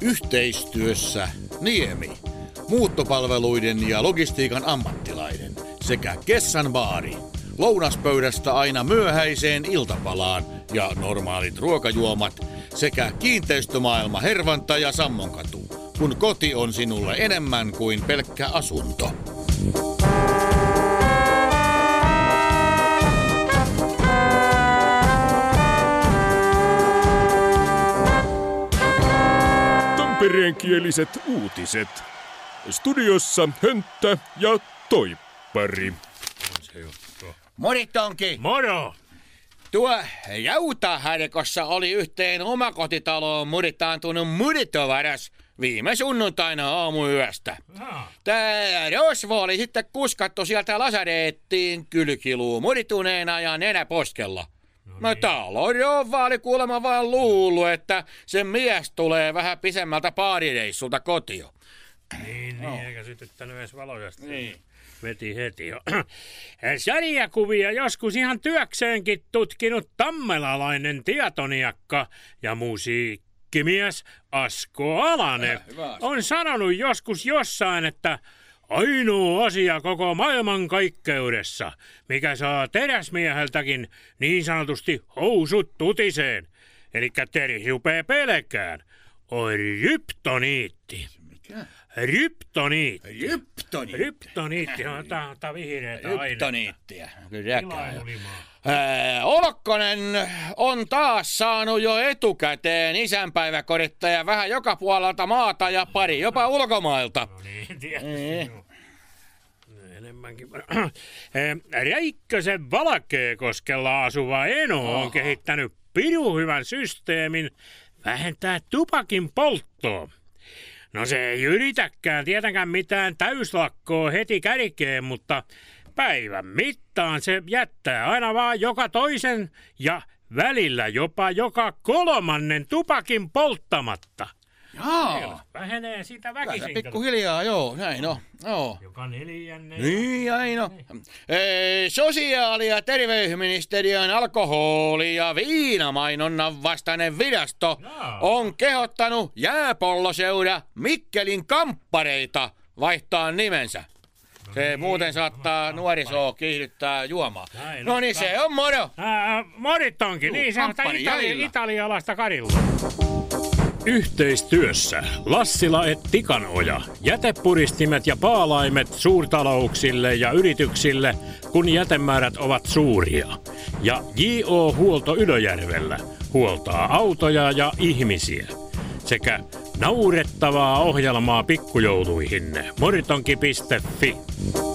Yhteistyössä Niemi, muuttopalveluiden ja logistiikan ammattilainen sekä Kessan baari. Lounaspöydästä aina myöhäiseen iltapalaan ja normaalit ruokajuomat sekä kiinteistömaailma Hervanta ja Sammonkatu, kun koti on sinulle enemmän kuin pelkkä asunto. Tampereenkieliset uutiset. Studiossa Hönttä ja Toippari. Moritonki! Moro! Tuo Jautaharikossa oli yhteen omakotitaloon muritaantunut muritovaras viime sunnuntaina aamuyöstä. Tää rosvo oli sitten kuskattu sieltä lasarettiin kylkiluun murituneena ja nenä poskella. No talon rouva oli kuulemma vaan luullut, että sen mies tulee vähän pisemmältä baarireissulta kotio. Niin, eikä sytyttänyt edes valoja. Niin. Veti heti jo. Sarjakuvia joskus ihan työkseenkin tutkinut tammelalainen tietoniakka ja musiikkimies Asko Alanen on sanonut joskus jossain, että ainoa asia koko maailmankaikkeudessa, mikä saa teräsmieheltäkin niin sanotusti housut tutiseen, elikkä teris rupee pelkään, on ryptoniitti. Mikä? Ryptoniitti. Ryptoniitti. Ryptoniitti on tää vihreätä ainetta. Ryptoniittia. Kyllä. Olkkonen on taas saanut jo etukäteen isänpäiväkorittajia ja vähän joka puolelta maata ja pari jopa ulkomailta. No niin, tietysti. Enemmänkin. Räikkösen Valkeakoskella asuva Eno on kehittänyt pirun hyvän systeemin vähentää tupakin polttoa. No se ei yritäkään tietenkään mitään täyslakkoa heti kärkeen, mutta päivän mittaan se jättää aina vaan joka toisen ja välillä jopa joka kolmannen tupakin polttamatta. Jaa. Vähenee sitä väkisin. Pikkuhiljaa, joo, näin on. Joo. Joka neljännen. Niin, näin on. Sosiaali- ja terveysministeriön alkoholi- ja viinamainonnan vastainen virasto on kehottanut jääpolloseura Mikkelin kamppareita vaihtaa nimensä. Se muuten saattaa nuorisoa kiihdyttää juomaan. No niin, se on moro. Moritonki, niin se on italialaista karilla. Yhteistyössä Lassila et Tikanoja. Jätepuristimet ja paalaimet suurtalouksille ja yrityksille, kun jätemäärät ovat suuria. Ja J.O. Huolto Ylöjärvellä huoltaa autoja ja ihmisiä. Sekä naurettavaa ohjelmaa pikkujouluihinne. Moritonki.fi